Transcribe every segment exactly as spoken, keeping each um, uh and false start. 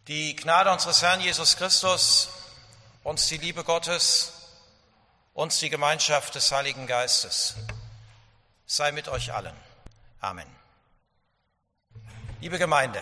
Die Gnade unseres Herrn Jesus Christus, uns die Liebe Gottes, uns die Gemeinschaft des Heiligen Geistes sei mit euch allen. Amen. Liebe Gemeinde,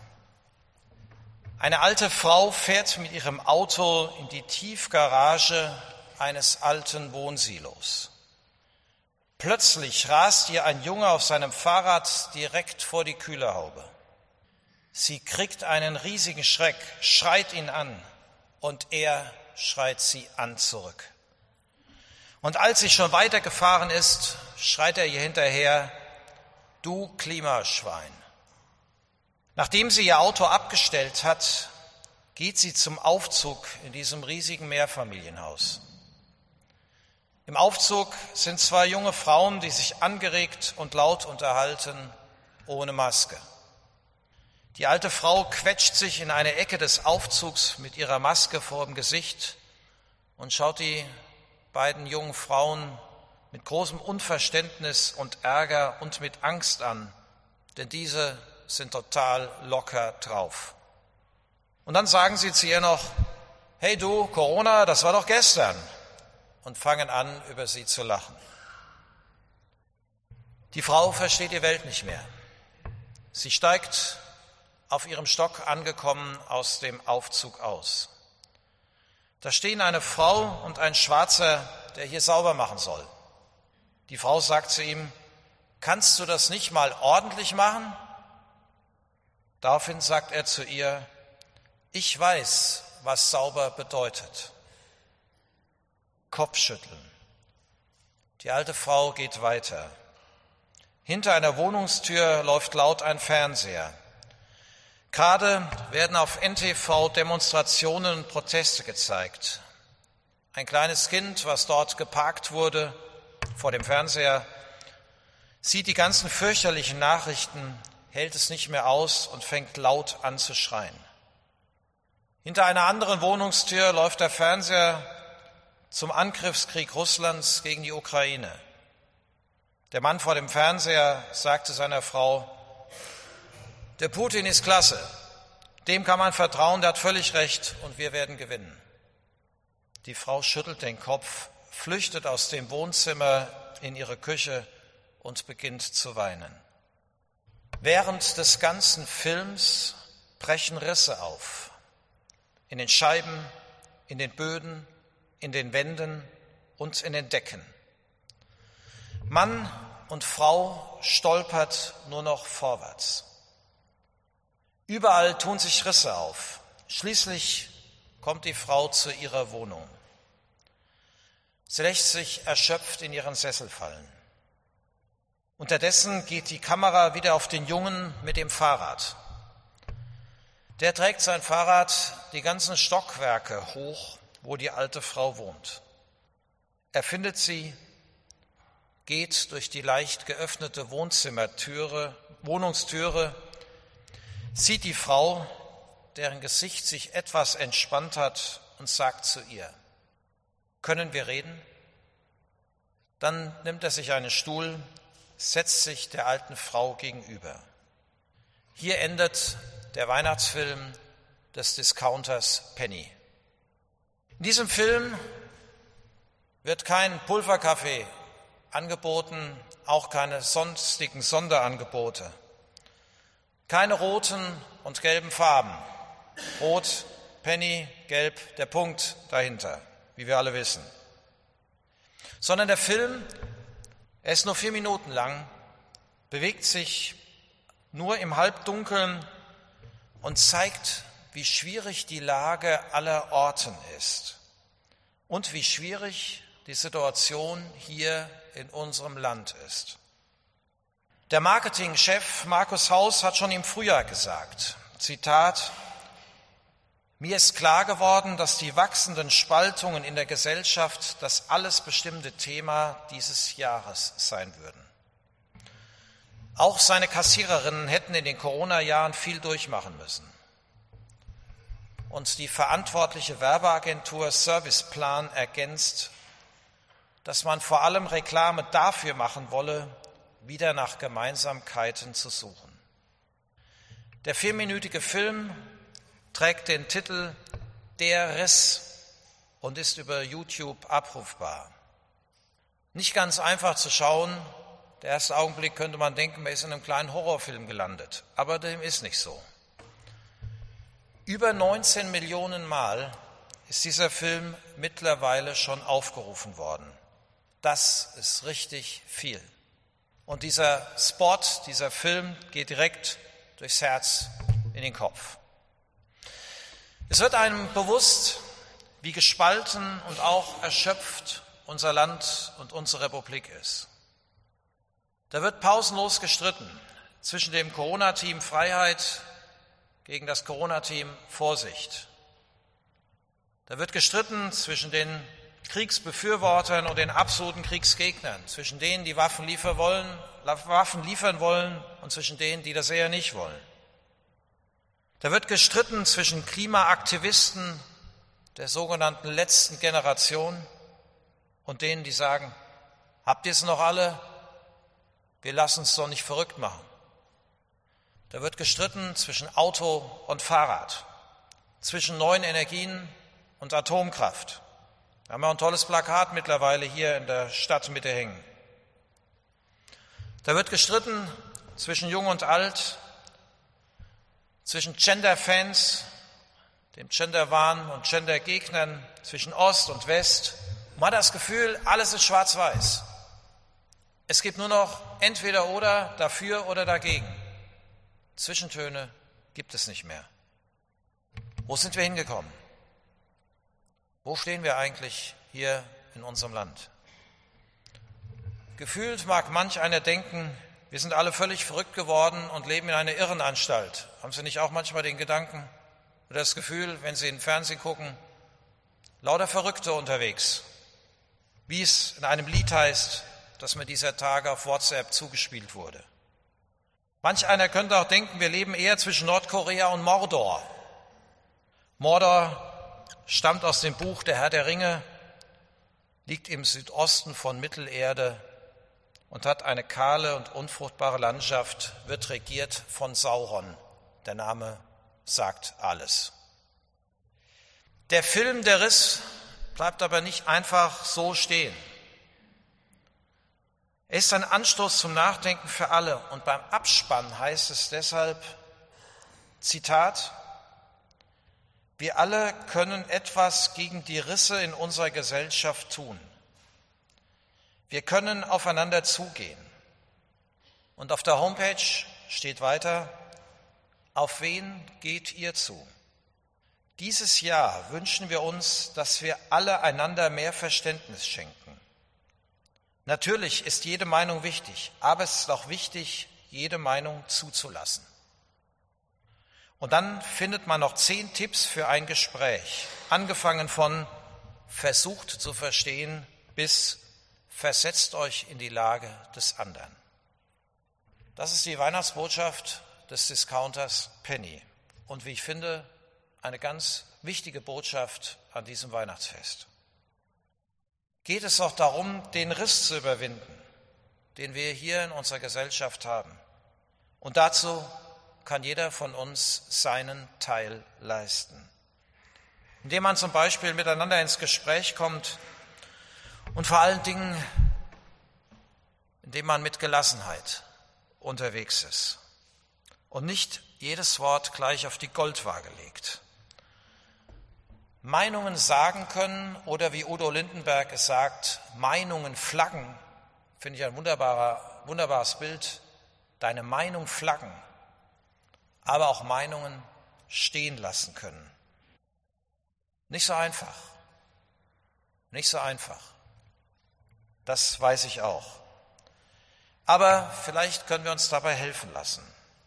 eine alte Frau fährt mit ihrem Auto in die Tiefgarage eines alten Wohnsilos. Plötzlich rast ihr ein Junge auf seinem Fahrrad direkt vor die Kühlerhaube. Sie kriegt einen riesigen Schreck, schreit ihn an und er schreit sie an zurück. Und als sie schon weitergefahren ist, schreit er ihr hinterher: Du Klimaschwein. Nachdem sie ihr Auto abgestellt hat, geht sie zum Aufzug in diesem riesigen Mehrfamilienhaus. Im Aufzug sind zwei junge Frauen, die sich angeregt und laut unterhalten, ohne Maske. Die alte Frau quetscht sich in eine Ecke des Aufzugs mit ihrer Maske vor dem Gesicht und schaut die beiden jungen Frauen mit großem Unverständnis und Ärger und mit Angst an, denn diese sind total locker drauf. Und dann sagen sie zu ihr noch: Hey du, Corona, das war doch gestern, und fangen an, über sie zu lachen. Die Frau versteht die Welt nicht mehr. Sie steigt auf ihrem Stock angekommen aus dem Aufzug aus. Da stehen eine Frau und ein Schwarzer, der hier sauber machen soll. Die Frau sagt zu ihm: Kannst du das nicht mal ordentlich machen? Daraufhin sagt er zu ihr: Ich weiß, was sauber bedeutet. Kopfschütteln. Die alte Frau geht weiter. Hinter einer Wohnungstür läuft laut ein Fernseher. Gerade werden auf N T V Demonstrationen und Proteste gezeigt. Ein kleines Kind, was dort geparkt wurde vor dem Fernseher, sieht die ganzen fürchterlichen Nachrichten, hält es nicht mehr aus und fängt laut an zu schreien. Hinter einer anderen Wohnungstür läuft der Fernseher zum Angriffskrieg Russlands gegen die Ukraine. Der Mann vor dem Fernseher sagte seiner Frau: Der Putin ist klasse, dem kann man vertrauen, der hat völlig recht und wir werden gewinnen. Die Frau schüttelt den Kopf, flüchtet aus dem Wohnzimmer in ihre Küche und beginnt zu weinen. Während des ganzen Films brechen Risse auf. In den Scheiben, in den Böden, in den Wänden und in den Decken. Mann und Frau stolpert nur noch vorwärts. Überall tun sich Risse auf. Schließlich kommt die Frau zu ihrer Wohnung. Sie lässt sich erschöpft in ihren Sessel fallen. Unterdessen geht die Kamera wieder auf den Jungen mit dem Fahrrad. Der trägt sein Fahrrad die ganzen Stockwerke hoch, wo die alte Frau wohnt. Er findet sie, geht durch die leicht geöffnete Wohnzimmertüre, Wohnungstüre, sieht die Frau, deren Gesicht sich etwas entspannt hat, und sagt zu ihr: Können wir reden? Dann nimmt er sich einen Stuhl, setzt sich der alten Frau gegenüber. Hier endet der Weihnachtsfilm des Discounters Penny. In diesem Film wird kein Pulverkaffee angeboten, auch keine sonstigen Sonderangebote. Keine roten und gelben Farben. Rot, Penny, gelb, der Punkt dahinter, wie wir alle wissen. Sondern der Film, er ist nur vier Minuten lang, bewegt sich nur im Halbdunkeln und zeigt, wie schwierig die Lage aller Orten ist und wie schwierig die Situation hier in unserem Land ist. Der Marketingchef Markus Haus hat schon im Frühjahr gesagt, Zitat: Mir ist klar geworden, dass die wachsenden Spaltungen in der Gesellschaft das alles bestimmte Thema dieses Jahres sein würden. Auch seine Kassiererinnen hätten in den Corona-Jahren viel durchmachen müssen. Und die verantwortliche Werbeagentur Serviceplan ergänzt, dass man vor allem Reklame dafür machen wolle, wieder nach Gemeinsamkeiten zu suchen. Der vierminütige Film trägt den Titel Der Riss und ist über YouTube abrufbar. Nicht ganz einfach zu schauen. Der erste Augenblick könnte man denken, man ist in einem kleinen Horrorfilm gelandet. Aber dem ist nicht so. Über neunzehn Millionen Mal ist dieser Film mittlerweile schon aufgerufen worden. Das ist richtig viel. Und dieser Spot, dieser Film geht direkt durchs Herz in den Kopf. Es wird einem bewusst, wie gespalten und auch erschöpft unser Land und unsere Republik ist. Da wird pausenlos gestritten zwischen dem Corona-Team Freiheit gegen das Corona-Team Vorsicht. Da wird gestritten zwischen den Kriegsbefürwortern und den absoluten Kriegsgegnern, zwischen denen, die Waffen liefern wollen, Waffen liefern wollen und zwischen denen, die das eher nicht wollen. Da wird gestritten zwischen Klimaaktivisten der sogenannten letzten Generation und denen, die sagen, habt ihr es noch alle? Wir lassen es doch nicht verrückt machen. Da wird gestritten zwischen Auto und Fahrrad, zwischen neuen Energien und Atomkraft. Wir haben ja ein tolles Plakat mittlerweile hier in der Stadtmitte hängen. Da wird gestritten zwischen Jung und Alt, zwischen Gender-Fans, dem Gender-Wahn und Gender-Gegnern, zwischen Ost und West. Man hat das Gefühl, alles ist schwarz-weiß. Es gibt nur noch entweder oder, dafür oder dagegen. Zwischentöne gibt es nicht mehr. Wo sind wir hingekommen? Wo stehen wir eigentlich hier in unserem Land? Gefühlt mag manch einer denken, wir sind alle völlig verrückt geworden und leben in einer Irrenanstalt. Haben Sie nicht auch manchmal den Gedanken oder das Gefühl, wenn Sie in den Fernsehen gucken, lauter Verrückte unterwegs, wie es in einem Lied heißt, das mir dieser Tage auf WhatsApp zugespielt wurde. Manch einer könnte auch denken, wir leben eher zwischen Nordkorea und Mordor. Mordor stammt aus dem Buch Der Herr der Ringe, liegt im Südosten von Mittelerde und hat eine kahle und unfruchtbare Landschaft, wird regiert von Sauron. Der Name sagt alles. Der Film Der Riss bleibt aber nicht einfach so stehen. Er ist ein Anstoß zum Nachdenken für alle. Und beim Abspann heißt es deshalb, Zitat, wir alle können etwas gegen die Risse in unserer Gesellschaft tun. Wir können aufeinander zugehen. Und auf der Homepage steht weiter, auf wen geht ihr zu? Dieses Jahr wünschen wir uns, dass wir alle einander mehr Verständnis schenken. Natürlich ist jede Meinung wichtig, aber es ist auch wichtig, jede Meinung zuzulassen. Und dann findet man noch zehn Tipps für ein Gespräch, angefangen von versucht zu verstehen bis versetzt euch in die Lage des anderen. Das ist die Weihnachtsbotschaft des Discounters Penny und wie ich finde, eine ganz wichtige Botschaft an diesem Weihnachtsfest. Geht es auch darum, den Riss zu überwinden, den wir hier in unserer Gesellschaft haben. Und dazu kann jeder von uns seinen Teil leisten. Indem man zum Beispiel miteinander ins Gespräch kommt und vor allen Dingen, indem man mit Gelassenheit unterwegs ist und nicht jedes Wort gleich auf die Goldwaage legt. Meinungen sagen können oder wie Udo Lindenberg es sagt, Meinungen flaggen, finde ich ein wunderbarer, wunderbares Bild, deine Meinung flaggen, aber auch Meinungen stehen lassen können. Nicht so einfach, nicht so einfach, das weiß ich auch. Aber vielleicht können wir uns dabei helfen lassen.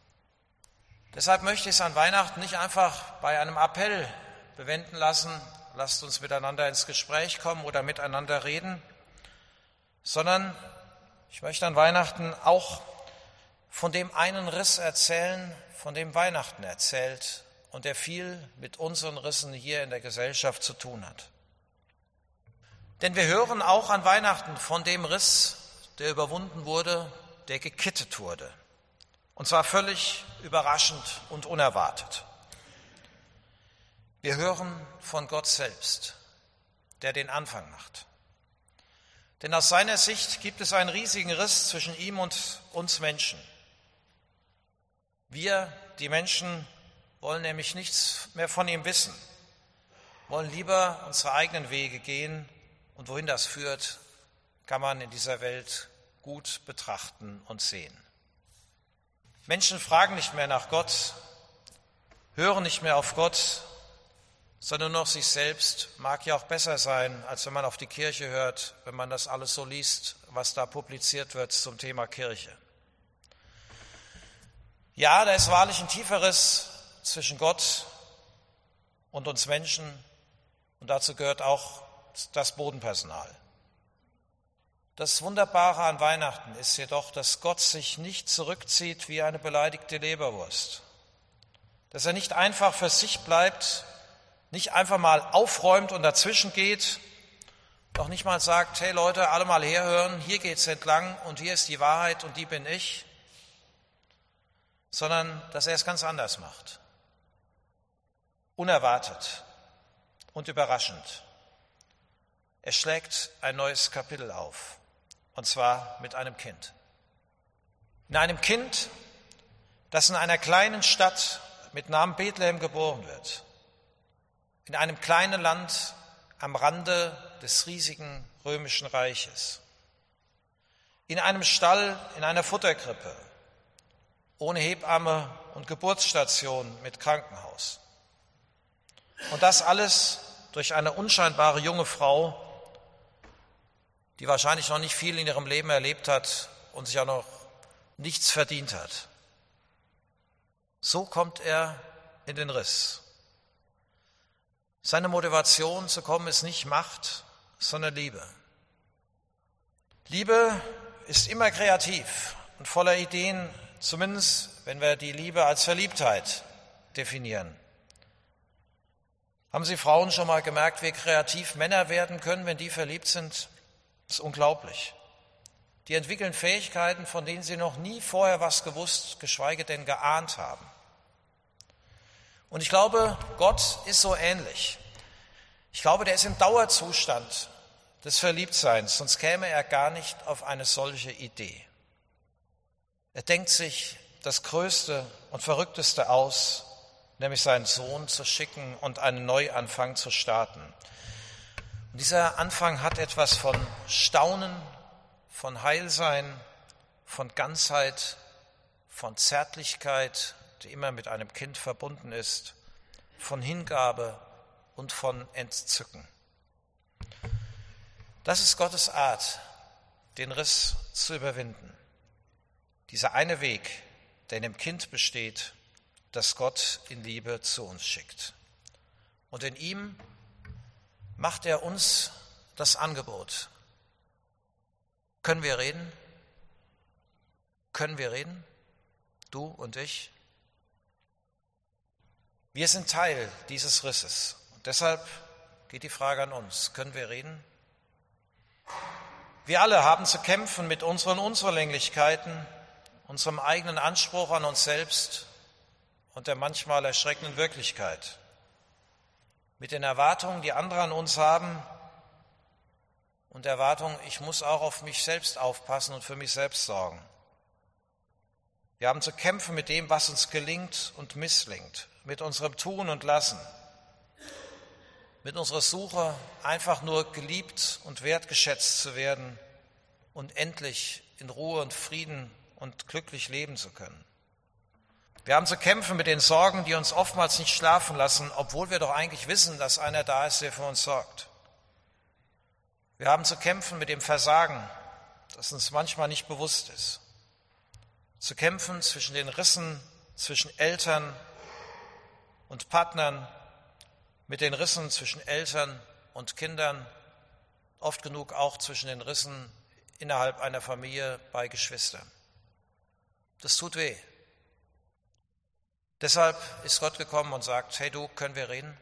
Deshalb möchte ich es an Weihnachten nicht einfach bei einem Appell bewenden lassen, lasst uns miteinander ins Gespräch kommen oder miteinander reden, sondern ich möchte an Weihnachten auch von dem einen Riss erzählen, von dem Weihnachten erzählt und der viel mit unseren Rissen hier in der Gesellschaft zu tun hat. Denn wir hören auch an Weihnachten von dem Riss, der überwunden wurde, der gekittet wurde. Und zwar völlig überraschend und unerwartet. Wir hören von Gott selbst, der den Anfang macht. Denn aus seiner Sicht gibt es einen riesigen Riss zwischen ihm und uns Menschen. Wir, die Menschen, wollen nämlich nichts mehr von ihm wissen, wollen lieber unsere eigenen Wege gehen, und wohin das führt, kann man in dieser Welt gut betrachten und sehen. Menschen fragen nicht mehr nach Gott, hören nicht mehr auf Gott, sondern nur noch sich selbst. Mag ja auch besser sein, als wenn man auf die Kirche hört, wenn man das alles so liest, was da publiziert wird zum Thema Kirche. Ja, da ist wahrlich ein tieferes zwischen Gott und uns Menschen, und dazu gehört auch das Bodenpersonal. Das Wunderbare an Weihnachten ist jedoch, dass Gott sich nicht zurückzieht wie eine beleidigte Leberwurst, dass er nicht einfach für sich bleibt, nicht einfach mal aufräumt und dazwischen geht, doch nicht mal sagt, hey Leute, alle mal herhören, hier geht's entlang und hier ist die Wahrheit und die bin ich, sondern dass er es ganz anders macht. Unerwartet und überraschend. Er schlägt ein neues Kapitel auf, und zwar mit einem Kind. In einem Kind, das in einer kleinen Stadt mit Namen Bethlehem geboren wird. In einem kleinen Land am Rande des riesigen römischen Reiches. In einem Stall, in einer Futterkrippe, ohne Hebamme und Geburtsstation mit Krankenhaus. Und das alles durch eine unscheinbare junge Frau, die wahrscheinlich noch nicht viel in ihrem Leben erlebt hat und sich auch noch nichts verdient hat. So kommt er in den Riss. Seine Motivation zu kommen ist nicht Macht, sondern Liebe. Liebe ist immer kreativ und voller Ideen, zumindest wenn wir die Liebe als Verliebtheit definieren. Haben Sie Frauen schon mal gemerkt, wie kreativ Männer werden können, wenn die verliebt sind? Das ist unglaublich. Die entwickeln Fähigkeiten, von denen sie noch nie vorher was gewusst, geschweige denn geahnt haben. Und ich glaube, Gott ist so ähnlich. Ich glaube, der ist im Dauerzustand des Verliebtseins, sonst käme er gar nicht auf eine solche Idee. Er denkt sich das Größte und Verrückteste aus, nämlich seinen Sohn zu schicken und einen Neuanfang zu starten. Und dieser Anfang hat etwas von Staunen, von Heilsein, von Ganzheit, von Zärtlichkeit, die immer mit einem Kind verbunden ist, von Hingabe und von Entzücken. Das ist Gottes Art, den Riss zu überwinden. Dieser eine Weg, der in dem Kind besteht, das Gott in Liebe zu uns schickt. Und in ihm macht er uns das Angebot. Können wir reden? Können wir reden? Du und ich? Wir sind Teil dieses Risses. Und deshalb geht die Frage an uns. Können wir reden? Wir alle haben zu kämpfen mit unseren Unzulänglichkeiten, unserem eigenen Anspruch an uns selbst und der manchmal erschreckenden Wirklichkeit. Mit den Erwartungen, die andere an uns haben, und Erwartungen, ich muss auch auf mich selbst aufpassen und für mich selbst sorgen. Wir haben zu kämpfen mit dem, was uns gelingt und misslingt, mit unserem Tun und Lassen, mit unserer Suche, einfach nur geliebt und wertgeschätzt zu werden und endlich in Ruhe und Frieden und glücklich leben zu können. Wir haben zu kämpfen mit den Sorgen, die uns oftmals nicht schlafen lassen, obwohl wir doch eigentlich wissen, dass einer da ist, der für uns sorgt. Wir haben zu kämpfen mit dem Versagen, das uns manchmal nicht bewusst ist. Zu kämpfen zwischen den Rissen zwischen Eltern und Partnern, mit den Rissen zwischen Eltern und Kindern, oft genug auch zwischen den Rissen innerhalb einer Familie bei Geschwistern. Das tut weh. Deshalb ist Gott gekommen und sagt, hey du, können wir reden?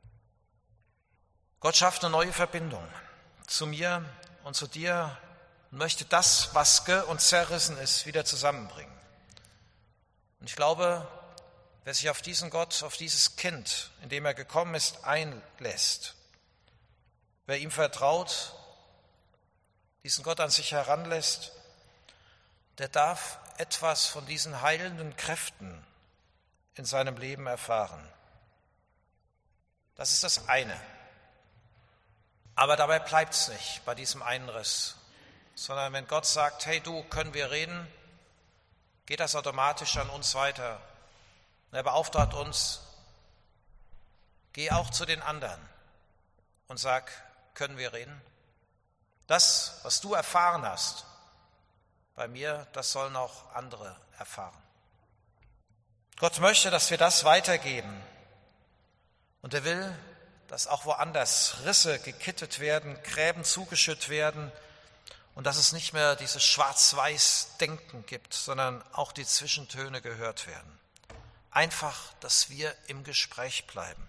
Gott schafft eine neue Verbindung zu mir und zu dir und möchte das, was ge- und zerrissen ist, wieder zusammenbringen. Und ich glaube, wer sich auf diesen Gott, auf dieses Kind, in dem er gekommen ist, einlässt, wer ihm vertraut, diesen Gott an sich heranlässt, der darf etwas von diesen heilenden Kräften in seinem Leben erfahren. Das ist das eine. Aber dabei bleibt es nicht bei diesem Einriss, sondern wenn Gott sagt, hey du, können wir reden, geht das automatisch an uns weiter. Und er beauftragt uns, geh auch zu den anderen und sag, können wir reden? Das, was du erfahren hast bei mir, das sollen auch andere erfahren. Gott möchte, dass wir das weitergeben. Und er will, dass auch woanders Risse gekittet werden, Gräben zugeschüttet werden und dass es nicht mehr dieses Schwarz-Weiß-Denken gibt, sondern auch die Zwischentöne gehört werden. Einfach, dass wir im Gespräch bleiben.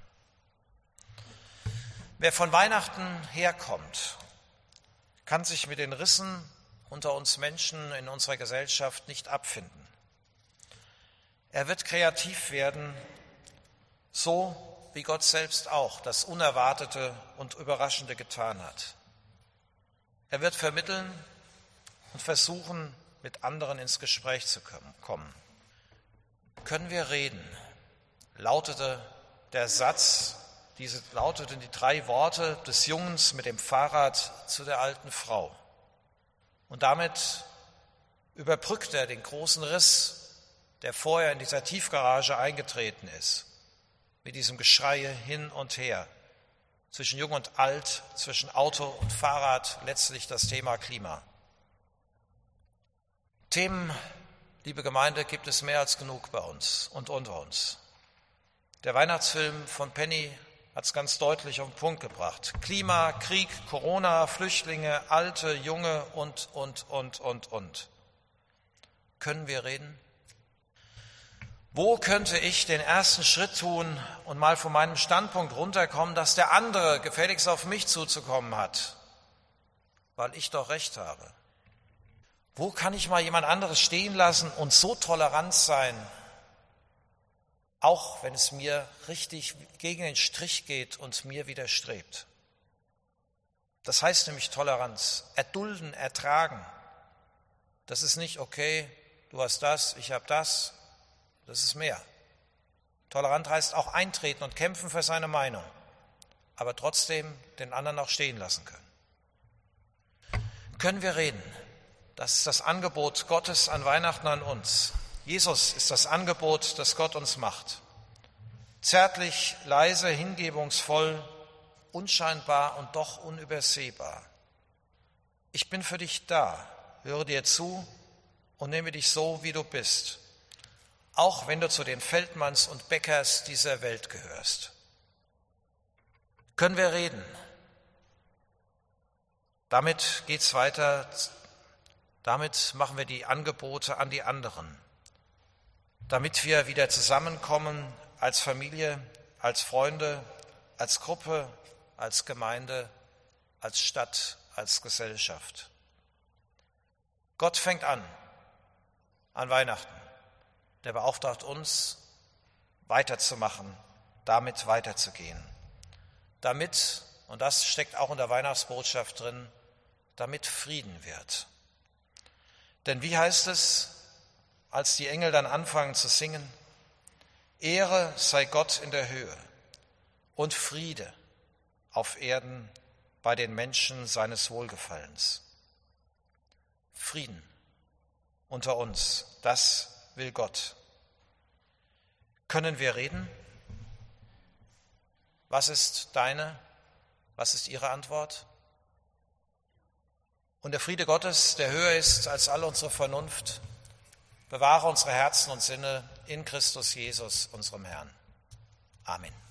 Wer von Weihnachten herkommt, kann sich mit den Rissen unter uns Menschen in unserer Gesellschaft nicht abfinden. Er wird kreativ werden, so wie Gott selbst auch das Unerwartete und Überraschende getan hat. Er wird vermitteln und versuchen, mit anderen ins Gespräch zu kommen. Können wir reden? Lautete der Satz, diese lauteten die drei Worte des Jungens mit dem Fahrrad zu der alten Frau. Und damit überbrückt er den großen Riss, der vorher in dieser Tiefgarage eingetreten ist, mit diesem Geschrei hin und her, zwischen Jung und Alt, zwischen Auto und Fahrrad, letztlich das Thema Klima. Themen, liebe Gemeinde, gibt es mehr als genug bei uns und unter uns. Der Weihnachtsfilm von Penny hat es ganz deutlich auf den Punkt gebracht. Klima, Krieg, Corona, Flüchtlinge, Alte, Junge und, und, und, und, und. Können wir reden? Wo könnte ich den ersten Schritt tun und mal von meinem Standpunkt runterkommen, dass der andere gefälligst auf mich zuzukommen hat, weil ich doch recht habe? Wo kann ich mal jemand anderes stehen lassen und so tolerant sein, auch wenn es mir richtig gegen den Strich geht und mir widerstrebt? Das heißt nämlich Toleranz, erdulden, ertragen. Das ist nicht, okay, du hast das, ich habe das. Das ist mehr. Tolerant heißt auch eintreten und kämpfen für seine Meinung, aber trotzdem den anderen auch stehen lassen können. Können wir reden? Das ist das Angebot Gottes an Weihnachten an uns. Jesus ist das Angebot, das Gott uns macht. Zärtlich, leise, hingebungsvoll, unscheinbar und doch unübersehbar. Ich bin für dich da, höre dir zu und nehme dich so, wie du bist. Auch wenn du zu den Feldmanns und Bäckers dieser Welt gehörst. Können wir reden? Damit geht's weiter. Damit machen wir die Angebote an die anderen. Damit wir wieder zusammenkommen als Familie, als Freunde, als Gruppe, als Gemeinde, als Stadt, als Gesellschaft. Gott fängt an, an Weihnachten. Der beauftragt uns, weiterzumachen, damit weiterzugehen. Damit, und das steckt auch in der Weihnachtsbotschaft drin, damit Frieden wird. Denn wie heißt es, als die Engel dann anfangen zu singen? Ehre sei Gott in der Höhe und Friede auf Erden bei den Menschen seines Wohlgefallens. Frieden unter uns, das will Gott. Können wir reden? Was ist deine, was ist Ihre Antwort? Und der Friede Gottes, der höher ist als all unsere Vernunft, bewahre unsere Herzen und Sinne in Christus Jesus, unserem Herrn. Amen.